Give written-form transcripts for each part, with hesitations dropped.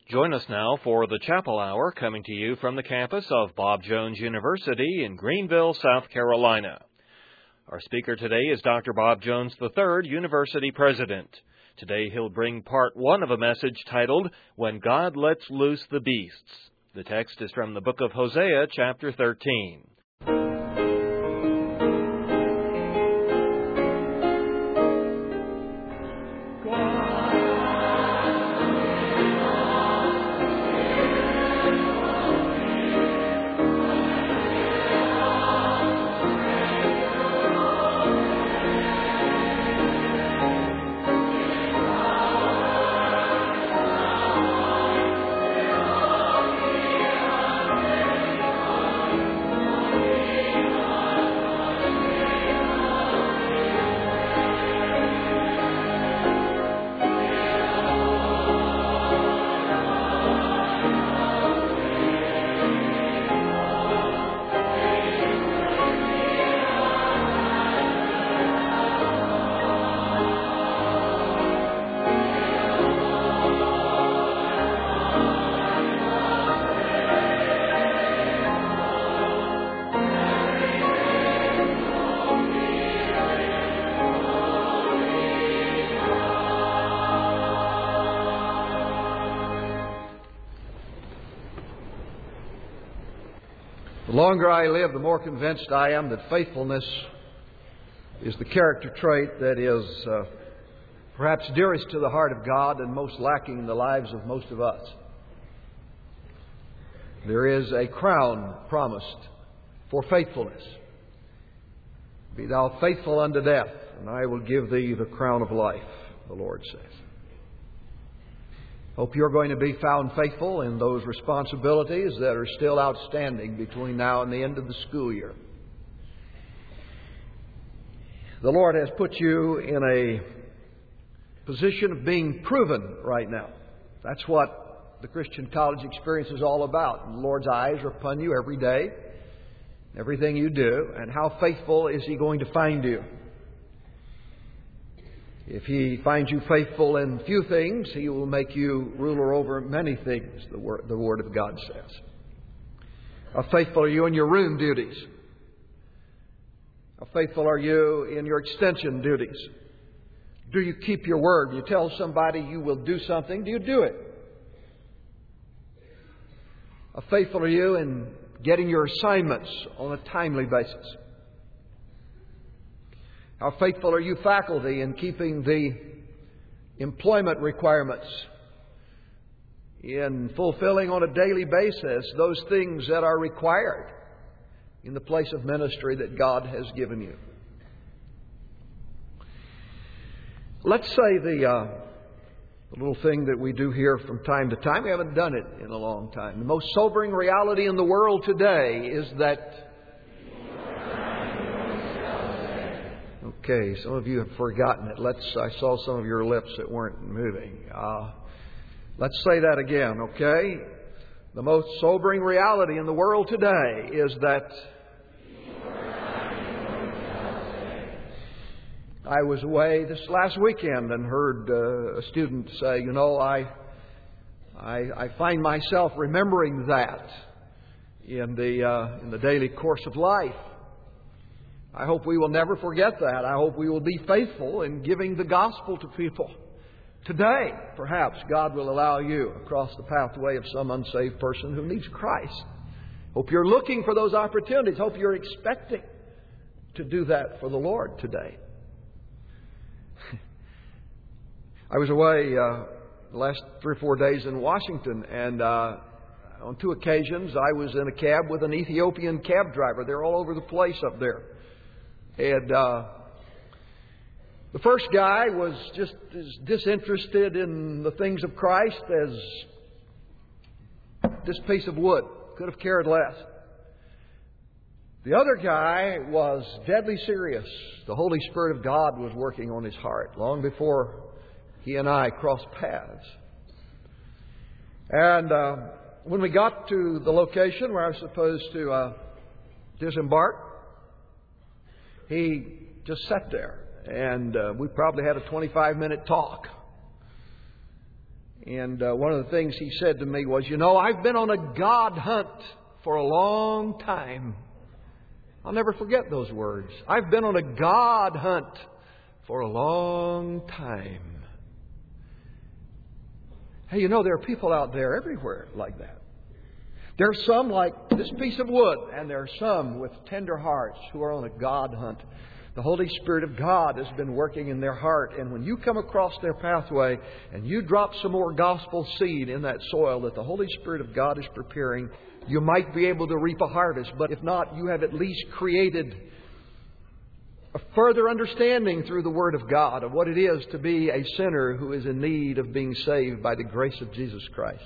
Join us now for the Chapel Hour, coming to you from the campus of Bob Jones University in Greenville, South Carolina. Our speaker today is Dr. Bob Jones III, University President. Today he'll bring part one of a message titled, When God Lets Loose the Beasts. The text is from the book of Hosea, chapter 13. The longer I live, the more convinced I am that faithfulness is the character trait that is perhaps dearest to the heart of God and most lacking in the lives of most of us. There is a crown promised for faithfulness. Be thou faithful unto death, and I will give thee the crown of life, the Lord says. Hope you're going to be found faithful in those responsibilities that are still outstanding between now and the end of the school year. The Lord has put you in a position of being proven right now. That's what the Christian college experience is all about. And the Lord's eyes are upon you every day, everything you do, and how faithful is He going to find you? If He finds you faithful in few things, He will make you ruler over many things, the Word of God says. How faithful are you in your room duties? How faithful are you in your extension duties? Do you keep your word? You tell somebody you will do something, do you do it? How faithful are you in getting your assignments on a timely basis? How faithful are you, faculty, in keeping the employment requirements, in fulfilling on a daily basis those things that are required in the place of ministry that God has given you? Let's say the little thing that we do here from time to time. We haven't done it in a long time. The most sobering reality in the world today is that... Okay, some of you have forgotten it. I saw some of your lips that weren't moving. Let's say that again, okay? The most sobering reality in the world today is that I was away this last weekend and heard a student say, I find myself remembering that in the daily course of life. I hope we will never forget that. I hope we will be faithful in giving the gospel to people. Today, perhaps, God will allow you across the pathway of some unsaved person who needs Christ. Hope you're looking for those opportunities. Hope you're expecting to do that for the Lord today. I was away the last 3 or 4 days in Washington, and on 2 occasions I was in a cab with an Ethiopian cab driver. They're all over the place up there. And the first guy was just as disinterested in the things of Christ as this piece of wood. Could have cared less. The other guy was deadly serious. The Holy Spirit of God was working on his heart long before he and I crossed paths. And when we got to the location where I was supposed to disembark, he just sat there, and we probably had a 25-minute talk. And one of the things he said to me was, I've been on a God hunt for a long time. I'll never forget those words. I've been on a God hunt for a long time. Hey, there are people out there everywhere like that. There are some like this piece of wood, and there are some with tender hearts who are on a God hunt. The Holy Spirit of God has been working in their heart, and when you come across their pathway and you drop some more gospel seed in that soil that the Holy Spirit of God is preparing, you might be able to reap a harvest. But if not, you have at least created a further understanding through the Word of God of what it is to be a sinner who is in need of being saved by the grace of Jesus Christ.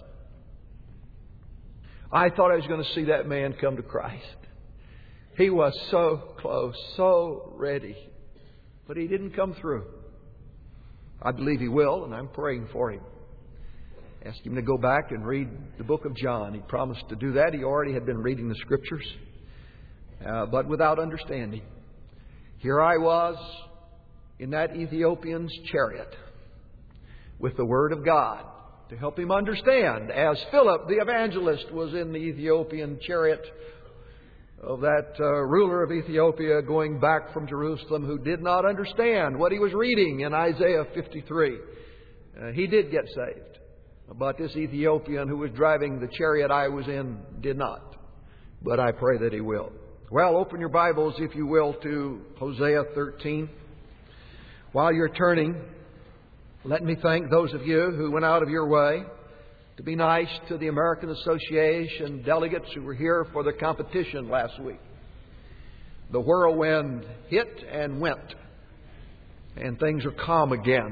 I thought I was going to see that man come to Christ. He was so close, so ready, but he didn't come through. I believe he will, and I'm praying for him. Ask him to go back and read the book of John. He promised to do that. He already had been reading the Scriptures, but without understanding. Here I was in that Ethiopian's chariot with the Word of God to help him understand, as Philip the evangelist was in the Ethiopian chariot of that ruler of Ethiopia going back from Jerusalem, who did not understand what he was reading in Isaiah 53. He did get saved, but this Ethiopian who was driving the chariot I was in did not. But I pray that he will. Well, open your Bibles, if you will, to Hosea 13. While you're turning, let me thank those of you who went out of your way to be nice to the American Association delegates who were here for the competition last week. The whirlwind hit and went, and things are calm again.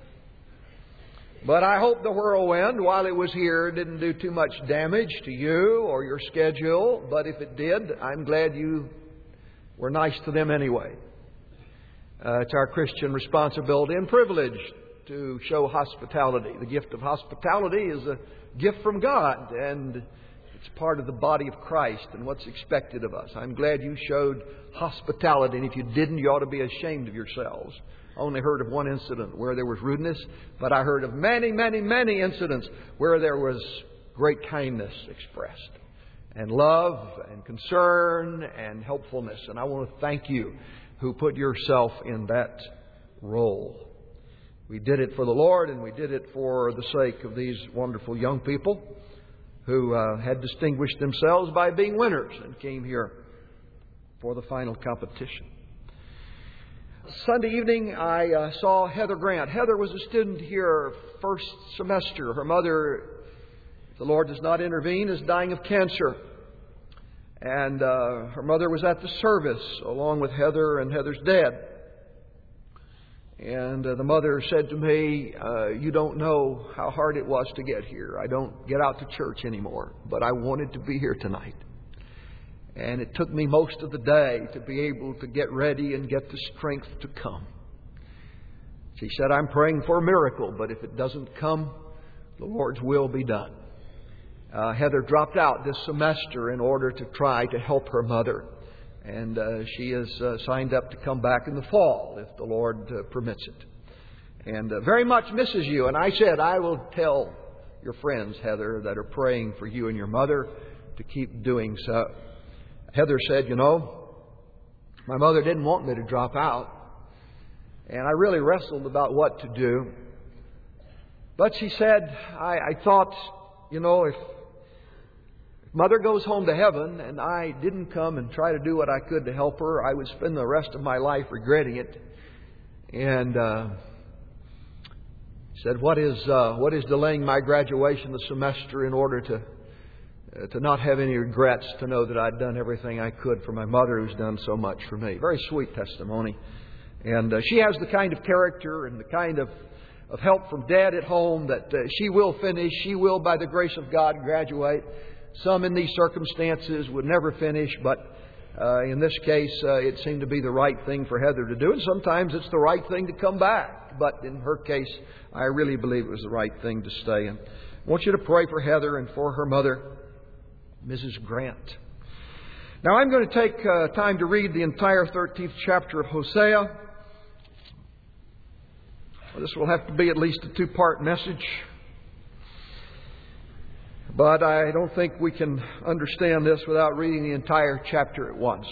But I hope the whirlwind, while it was here, didn't do too much damage to you or your schedule. But if it did, I'm glad you were nice to them anyway. It's our Christian responsibility and privilege to show hospitality. The gift of hospitality is a gift from God, and it's part of the body of Christ and what's expected of us. I'm glad you showed hospitality, and if you didn't, you ought to be ashamed of yourselves. I only heard of one incident where there was rudeness, but I heard of many, many, many incidents where there was great kindness expressed, and love and concern and helpfulness. And I want to thank you who put yourself in that role. We did it for the Lord, and we did it for the sake of these wonderful young people who had distinguished themselves by being winners and came here for the final competition. Sunday evening, I saw Heather Grant. Heather was a student here first semester. Her mother, if the Lord does not intervene, is dying of cancer. And her mother was at the service along with Heather and Heather's dad. And the mother said to me, you don't know how hard it was to get here. I don't get out to church anymore, but I wanted to be here tonight. And it took me most of the day to be able to get ready and get the strength to come. She said, I'm praying for a miracle, but if it doesn't come, the Lord's will be done. Heather dropped out this semester in order to try to help her mother. And she is signed up to come back in the fall, if the Lord permits it. And very much misses you. And I said, I will tell your friends, Heather, that are praying for you and your mother to keep doing so. Heather said, my mother didn't want me to drop out. And I really wrestled about what to do. But she said, I thought, if Mother goes home to heaven and I didn't come and try to do what I could to help her, I would spend the rest of my life regretting it. And said, what is delaying my graduation the semester in order to not have any regrets, to know that I'd done everything I could for my mother who's done so much for me. Very sweet testimony. And she has the kind of character and the kind of help from Dad at home that she will finish. She will, by the grace of God, graduate. Some in these circumstances would never finish, but in this case, it seemed to be the right thing for Heather to do. And sometimes it's the right thing to come back. But in her case, I really believe it was the right thing to stay. And I want you to pray for Heather and for her mother, Mrs. Grant. Now, I'm going to take time to read the entire 13th chapter of Hosea. This will have to be at least a two-part message. But I don't think we can understand this without reading the entire chapter at once.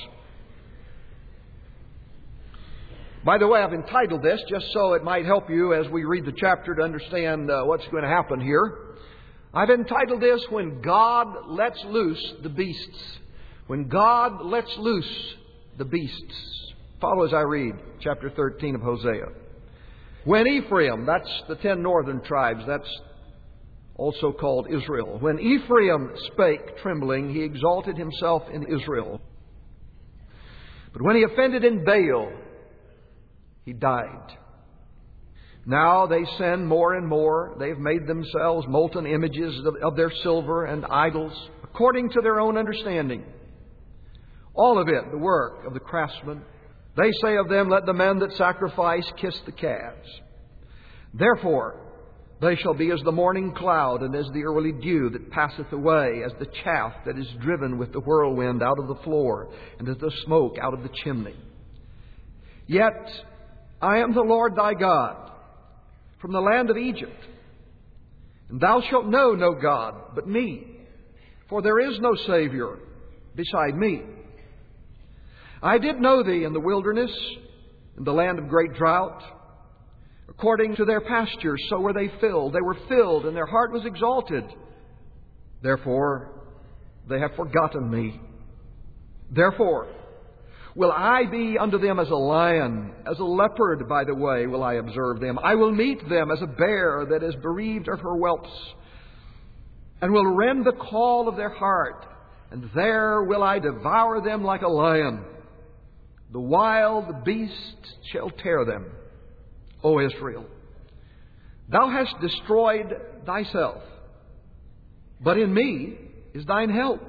By the way, I've entitled this just so it might help you as we read the chapter to understand what's going to happen here. I've entitled this, When God Lets Loose the Beasts. When God lets loose the beasts. Follow as I read chapter 13 of Hosea. When Ephraim, that's the 10 northern tribes, that's also called Israel. When Ephraim spake trembling, he exalted himself in Israel. But when he offended in Baal, he died. Now they sin more and more. They've made themselves molten images of their silver and idols, according to their own understanding. All of it the work of the craftsmen. They say of them, let the men that sacrifice kiss the calves. Therefore they shall be as the morning cloud, and as the early dew that passeth away, as the chaff that is driven with the whirlwind out of the floor, and as the smoke out of the chimney. Yet I am the Lord thy God, from the land of Egypt. And thou shalt know no God but me, for there is no Savior beside me. I did know thee in the wilderness, in the land of great drought. According to their pastures, so were they filled. They were filled, and their heart was exalted. Therefore, they have forgotten me. Therefore, will I be unto them as a lion, as a leopard, by the way, will I observe them. I will meet them as a bear that is bereaved of her whelps, and will rend the call of their heart, and there will I devour them like a lion. The wild beast shall tear them. O Israel, thou hast destroyed thyself, but in me is thine help.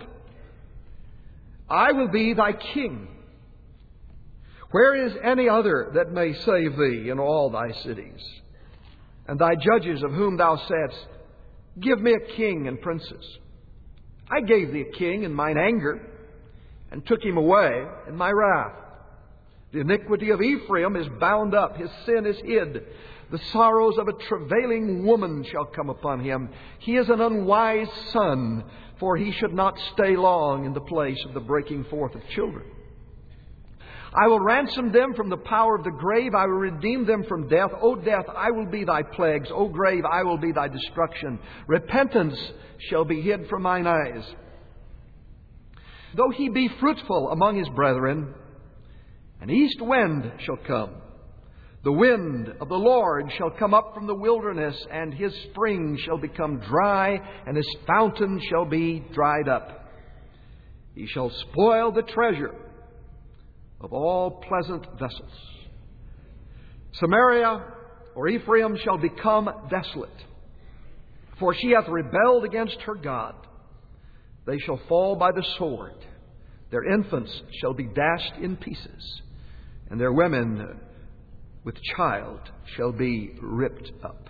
I will be thy king. Where is any other that may save thee in all thy cities? And thy judges of whom thou saidst, give me a king and princes. I gave thee a king in mine anger, and took him away in my wrath. The iniquity of Ephraim is bound up, his sin is hid. The sorrows of a travailing woman shall come upon him. He is an unwise son, for he should not stay long in the place of the breaking forth of children. I will ransom them from the power of the grave. I will redeem them from death. O death, I will be thy plagues. O grave, I will be thy destruction. Repentance shall be hid from mine eyes. Though he be fruitful among his brethren, an east wind shall come. The wind of the Lord shall come up from the wilderness, and his spring shall become dry, and his fountain shall be dried up. He shall spoil the treasure of all pleasant vessels. Samaria or Ephraim shall become desolate, for she hath rebelled against her God. They shall fall by the sword. Their infants shall be dashed in pieces, and their women with child shall be ripped up.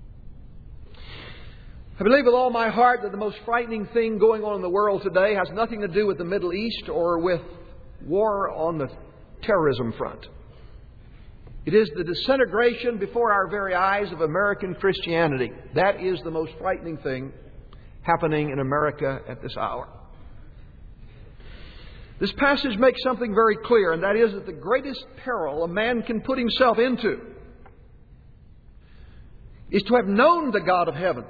I believe with all my heart that the most frightening thing going on in the world today has nothing to do with the Middle East or with war on the terrorism front. It is the disintegration before our very eyes of American Christianity. That is the most frightening thing happening in America at this hour. This passage makes something very clear, and that is that the greatest peril a man can put himself into is to have known the God of heaven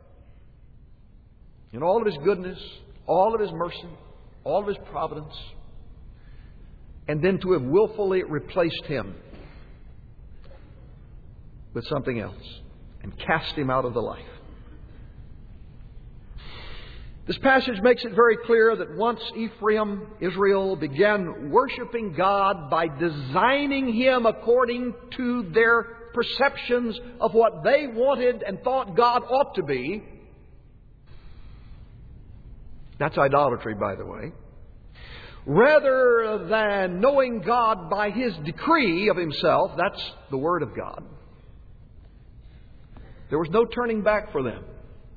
in all of His goodness, all of His mercy, all of His providence, and then to have willfully replaced Him with something else and cast Him out of the life. This passage makes it very clear that once Ephraim, Israel, began worshiping God by designing Him according to their perceptions of what they wanted and thought God ought to be. That's idolatry, by the way. Rather than knowing God by His decree of Himself, that's the Word of God. There was no turning back for them.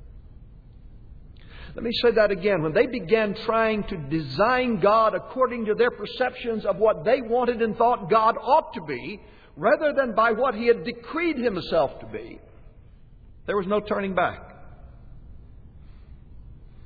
Let me say that again. When they began trying to design God according to their perceptions of what they wanted and thought God ought to be, rather than by what He had decreed Himself to be, there was no turning back.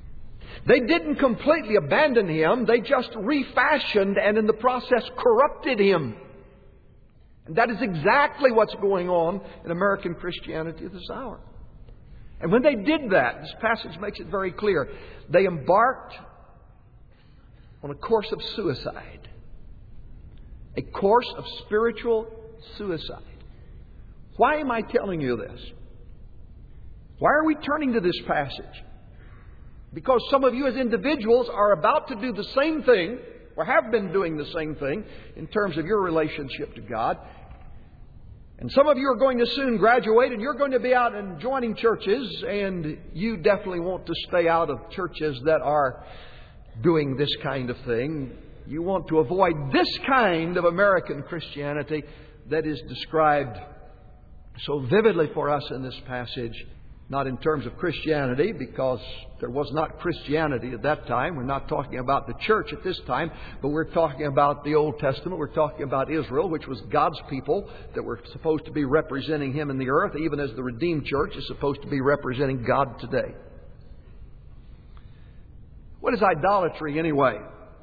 They didn't completely abandon Him. They just refashioned and in the process corrupted Him. And that is exactly what's going on in American Christianity this hour. And when they did that, this passage makes it very clear, they embarked on a course of suicide. A course of spiritual suicide. Why am I telling you this? Why are we turning to this passage? Because some of you as individuals are about to do the same thing, or have been doing the same thing, in terms of your relationship to God. And some of you are going to soon graduate, and you're going to be out and joining churches, and you definitely want to stay out of churches that are doing this kind of thing. You want to avoid this kind of American Christianity that is described so vividly for us in this passage. Not in terms of Christianity, because there was not Christianity at that time. We're not talking about the church at this time, but we're talking about the Old Testament. We're talking about Israel, which was God's people that were supposed to be representing Him in the earth, even as the redeemed church is supposed to be representing God today. What is idolatry anyway?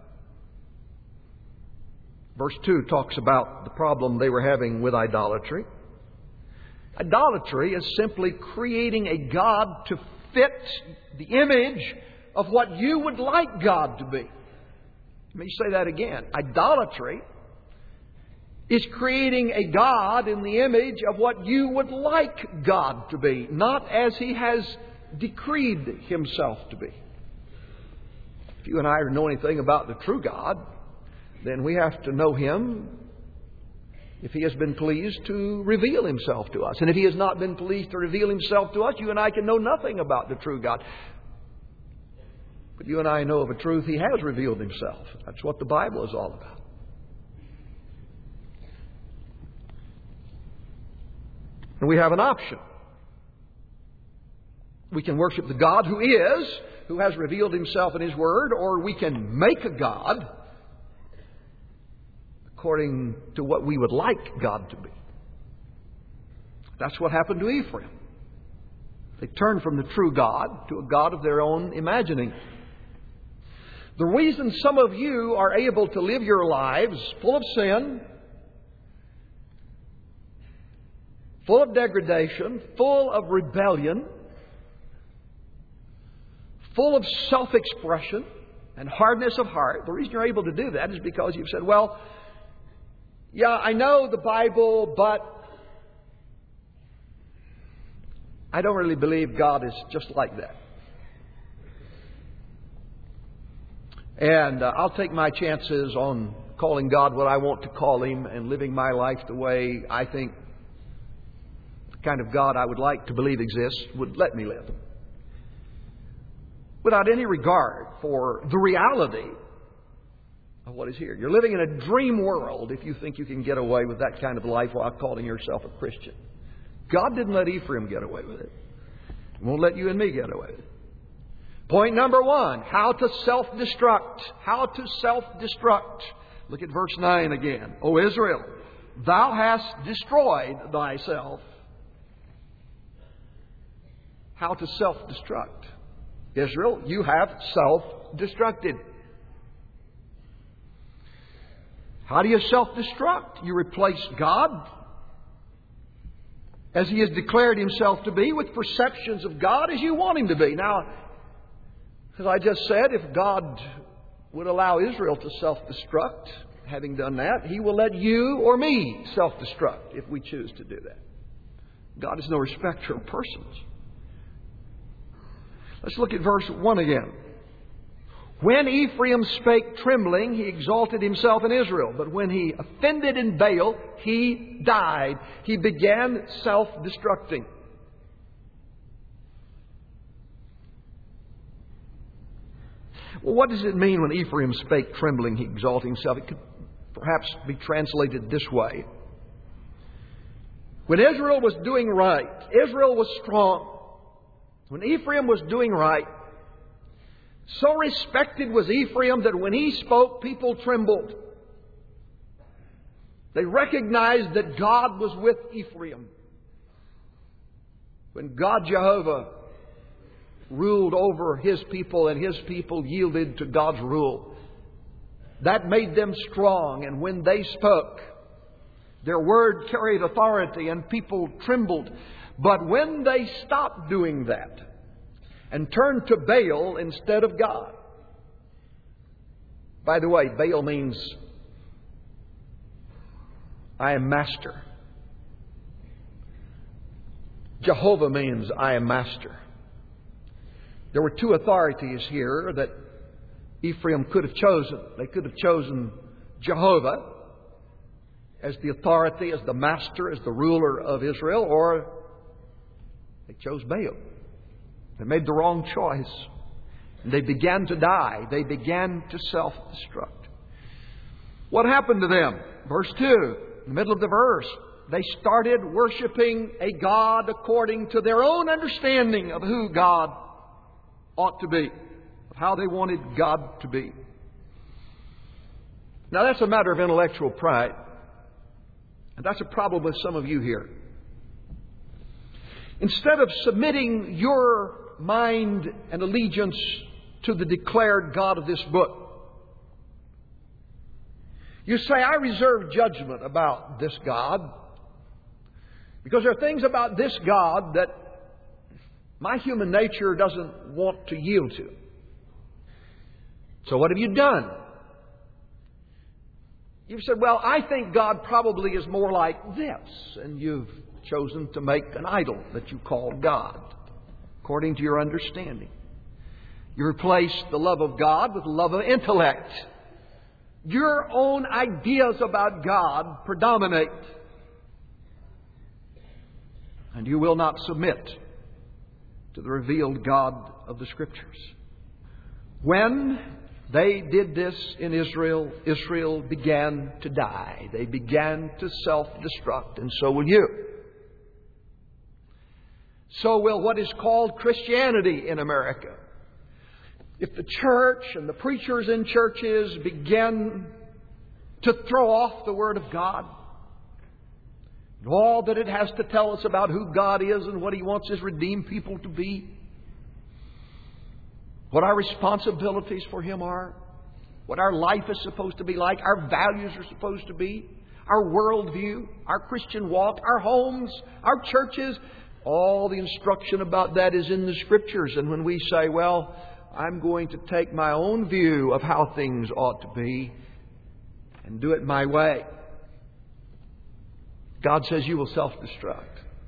Verse 2 talks about the problem they were having with idolatry. Idolatry is simply creating a God to fit the image of what you would like God to be. Let me say that again. Idolatry is creating a God in the image of what you would like God to be, not as He has decreed Himself to be. If you and I know anything about the true God, then we have to know Him if He has been pleased to reveal Himself to us. And if He has not been pleased to reveal Himself to us, you and I can know nothing about the true God. But you and I know of a truth, He has revealed Himself. That's what the Bible is all about. And we have an option. We can worship the God who has revealed Himself in His Word, or we can make a God according to what we would like God to be. That's what happened to Ephraim. They turned from the true God to a God of their own imagining. The reason some of you are able to live your lives full of sin, full of degradation, full of rebellion, full of self-expression and hardness of heart, the reason you're able to do that is because you've said, well, yeah, I know the Bible, but I don't really believe God is just like that. And I'll take my chances on calling God what I want to call Him and living my life the way I think the kind of God I would like to believe exists would let me live. Without any regard for the reality of what is here. You're living in a dream world if you think you can get away with that kind of life while calling yourself a Christian. God didn't let Ephraim get away with it. He won't let you and me get away with it. Point number 1, how to self-destruct. How to self-destruct. Look at verse 9 again. O Israel, thou hast destroyed thyself. How to self-destruct. Israel, you have self-destructed. How do you self-destruct? You replace God as He has declared Himself to be with perceptions of God as you want Him to be. Now, as I just said, if God would allow Israel to self-destruct, having done that, He will let you or me self-destruct if we choose to do that. God is no respecter of persons. Let's look at verse 1 again. When Ephraim spake trembling, he exalted himself in Israel. But when he offended in Baal, he died. He began self-destructing. Well, what does it mean when Ephraim spake trembling, he exalted himself? It could perhaps be translated this way. When Israel was doing right, Israel was strong. When Ephraim was doing right, so respected was Ephraim that when he spoke, people trembled. They recognized that God was with Ephraim. When God Jehovah ruled over His people, and His people yielded to God's rule. That made them strong, and when they spoke, their word carried authority and people trembled. But when they stopped doing that and turned to Baal instead of God. By the way, Baal means I am master. Jehovah means I am master. There were two authorities here that Ephraim could have chosen. They could have chosen Jehovah as the authority, as the master, as the ruler of Israel, or they chose Baal. They made the wrong choice. And they began to die. They began to self-destruct. What happened to them? Verse 2, in the middle of the verse, they started worshiping a God according to their own understanding of who God ought to be, of how they wanted God to be. Now that's a matter of intellectual pride. And that's a problem with some of you here. Instead of submitting your mind and allegiance to the declared God of this book, you say, I reserve judgment about this God because there are things about this God that my human nature doesn't want to yield to. So what have you done? You've said, well, I think God probably is more like this. And you've chosen to make an idol that you call God, according to your understanding. You replace the love of God with the love of intellect. Your own ideas about God predominate. And you will not submit to the revealed God of the Scriptures. When they did this in Israel, Israel began to die. They began to self-destruct, and so will you. So will what is called Christianity in America. If the church and the preachers in churches begin to throw off the Word of God, and all that it has to tell us about who God is and what He wants His redeemed people to be, what our responsibilities for Him are, what our life is supposed to be like, our values are supposed to be, our worldview, our Christian walk, our homes, our churches, all the instruction about that is in the Scriptures. And when we say, well, I'm going to take my own view of how things ought to be and do it my way, God says you will self-destruct.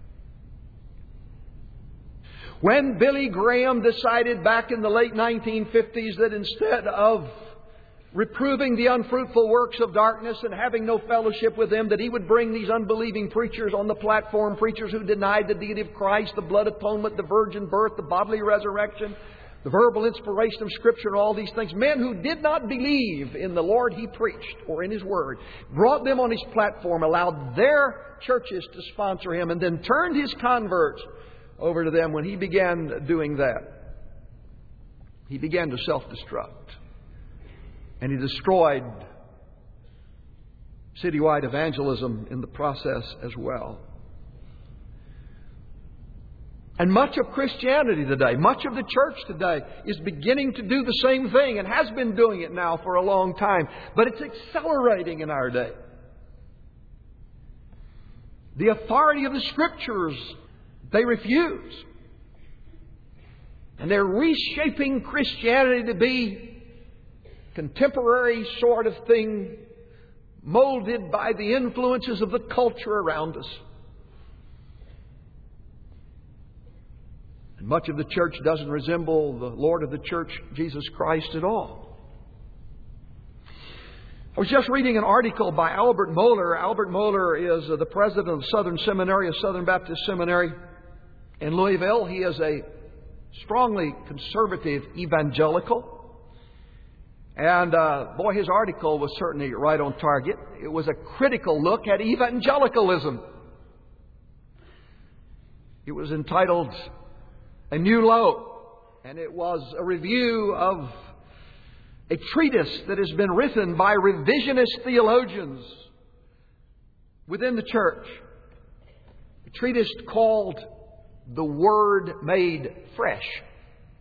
When Billy Graham decided back in the late 1950s that instead of reproving the unfruitful works of darkness and having no fellowship with them, that he would bring these unbelieving preachers on the platform, preachers who denied the deity of Christ, the blood atonement, the virgin birth, the bodily resurrection, the verbal inspiration of Scripture, and all these things. Men who did not believe in the Lord He preached or in His Word, brought them on His platform, allowed their churches to sponsor Him, and then turned His converts over to them. When he began doing that, he began to self-destruct. And he destroyed citywide evangelism in the process as well. And much of Christianity today, much of the church today is beginning to do the same thing and has been doing it now for a long time. But it's accelerating in our day. The authority of the Scriptures they refuse. And they're reshaping Christianity to be contemporary sort of thing, molded by the influences of the culture around us. And much of the church doesn't resemble the Lord of the church, Jesus Christ, at all. I was just reading an article by Albert Mohler. Albert Mohler is the president of Southern Seminary, a Southern Baptist seminary in Louisville. He is a strongly conservative evangelical. And boy, his article was certainly right on target. It was a critical look at evangelicalism. It was entitled A New Low. And it was a review of a treatise that has been written by revisionist theologians within the church. A treatise called The Word Made Fresh.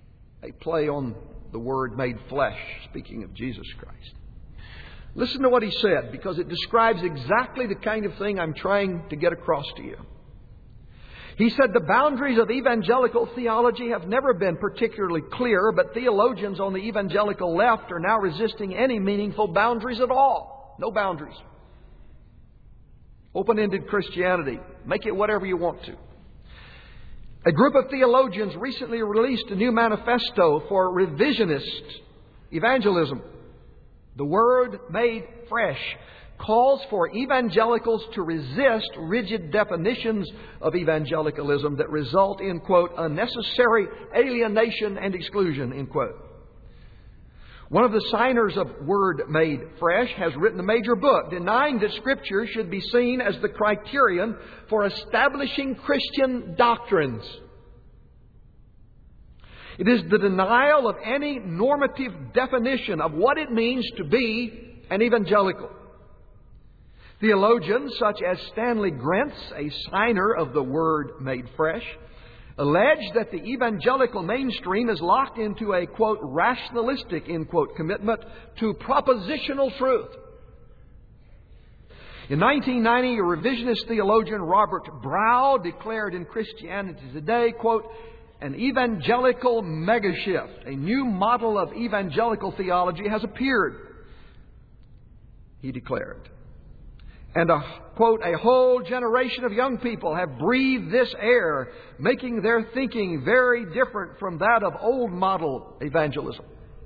play on the word made flesh, speaking of Jesus Christ. Listen to what he said, because it describes exactly the kind of thing I'm trying to get across to you. He said, the boundaries of evangelical theology have never been particularly clear, but theologians on the evangelical left are now resisting any meaningful boundaries at all. No boundaries. Open-ended Christianity. Make it whatever you want to. A group of theologians recently released a new manifesto for revisionist evangelism. The Word Made Fresh calls for evangelicals to resist rigid definitions of evangelicalism that result in, quote, unnecessary alienation and exclusion, end quote. One of the signers of Word Made Fresh has written a major book denying that Scripture should be seen as the criterion for establishing Christian doctrines. It is the denial of any normative definition of what it means to be an evangelical. Theologians such as Stanley Grenz, a signer of the Word Made Fresh, allege that the evangelical mainstream is locked into a, quote, rationalistic, end quote, commitment to propositional truth. In 1990, a revisionist theologian, Robert Brow, declared in Christianity Today, quote, an evangelical megashift, a new model of evangelical theology has appeared, he declared. And quote, a whole generation of young people have breathed this air, making their thinking very different from that of old model evangelism.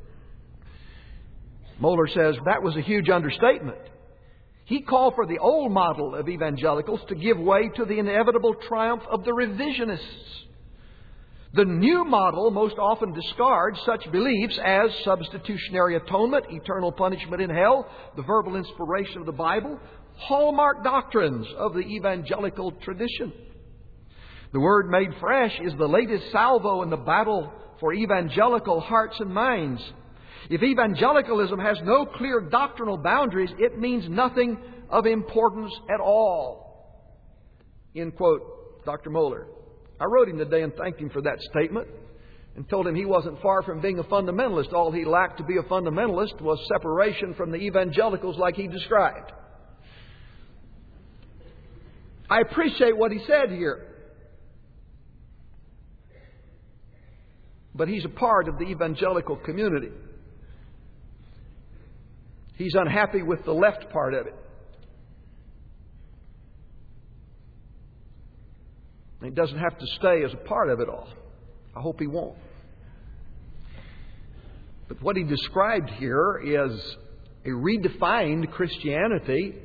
Moeller says that was a huge understatement. He called for the old model of evangelicals to give way to the inevitable triumph of the revisionists. The new model most often discards such beliefs as substitutionary atonement, eternal punishment in hell, the verbal inspiration of the Bible, hallmark doctrines of the evangelical tradition. The Word Made Fresh is the latest salvo in the battle for evangelical hearts and minds. If evangelicalism has no clear doctrinal boundaries, it means nothing of importance at all. End quote, Dr. Moeller. I wrote him today and thanked him for that statement and told him he wasn't far from being a fundamentalist. All he lacked to be a fundamentalist was separation from the evangelicals like he described. I appreciate what he said here. But he's a part of the evangelical community. He's unhappy with the left part of it. And he doesn't have to stay as a part of it all. I hope he won't. But what he described here is a redefined Christianity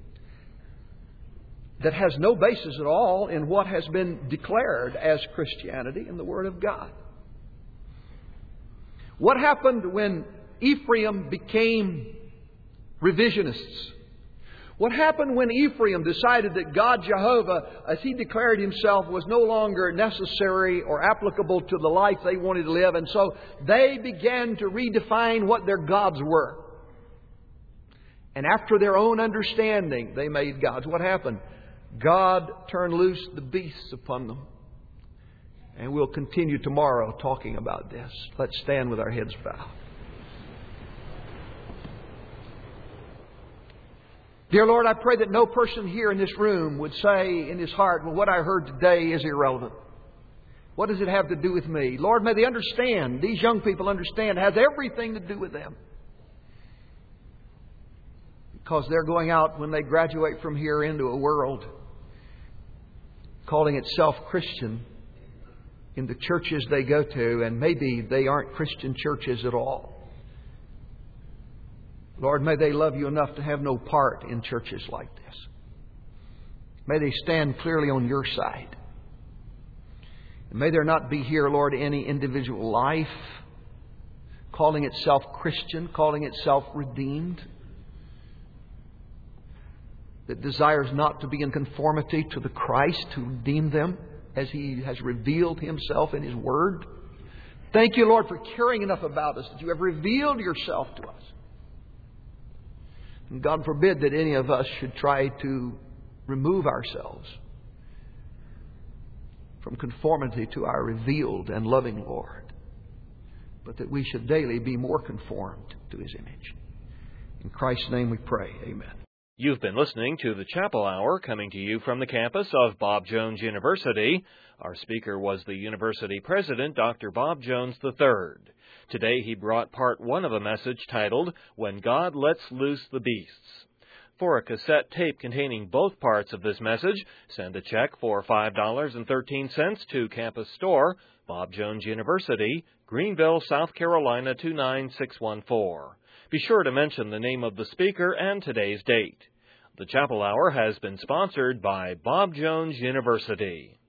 that has no basis at all in what has been declared as Christianity in the Word of God. What happened when Ephraim became revisionists? What happened when Ephraim decided that God Jehovah, as He declared Himself, was no longer necessary or applicable to the life they wanted to live, and so they began to redefine what their gods were? And after their own understanding, they made gods. What happened? God turned loose the beasts upon them. And we'll continue tomorrow talking about this. Let's stand with our heads bowed. Dear Lord, I pray that no person here in this room would say in his heart, well, what I heard today is irrelevant. What does it have to do with me? Lord, may they understand, these young people understand, it has everything to do with them. Because they're going out when they graduate from here into a world calling itself Christian in the churches they go to, and maybe they aren't Christian churches at all. Lord, may they love You enough to have no part in churches like this. May they stand clearly on Your side. And may there not be here, Lord, any individual life calling itself Christian, calling itself redeemed, that desires not to be in conformity to the Christ who redeemed them as He has revealed Himself in His Word. Thank You, Lord, for caring enough about us that You have revealed Yourself to us. And God forbid that any of us should try to remove ourselves from conformity to our revealed and loving Lord. but that we should daily be more conformed to His image. In Christ's name we pray. Amen. You've been listening to the Chapel Hour, coming to you from the campus of Bob Jones University. Our speaker was the university president, Dr. Bob Jones III. Today he brought part one of a message titled, When God Lets Loose the Beasts. For a cassette tape containing both parts of this message, send a check for $5.13 to Campus Store, Bob Jones University, Greenville, South Carolina 29614. Be sure to mention the name of the speaker and today's date. The Chapel Hour has been sponsored by Bob Jones University.